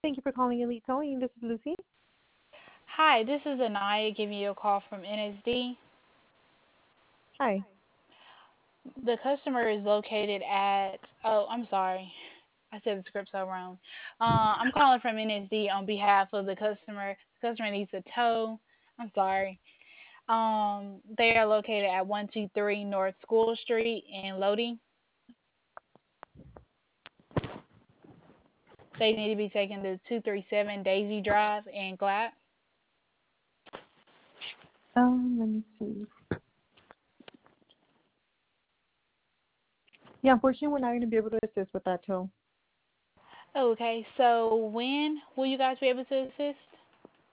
Thank you for calling Elite Towing. This is Lucy. Hi, this is Anaya giving you a call from NSD. Hi. The customer is located at, oh, I'm sorry. I said the script so wrong. I'm calling from NSD on behalf of the customer. The customer needs a tow. I'm sorry. They are located at 123 North School Street in Lodi. They need to be taken to 237 Daisy Drive in Glatt. Let me see. Yeah, unfortunately, we're not going to be able to assist with that tow. Okay, so when will you guys be able to assist?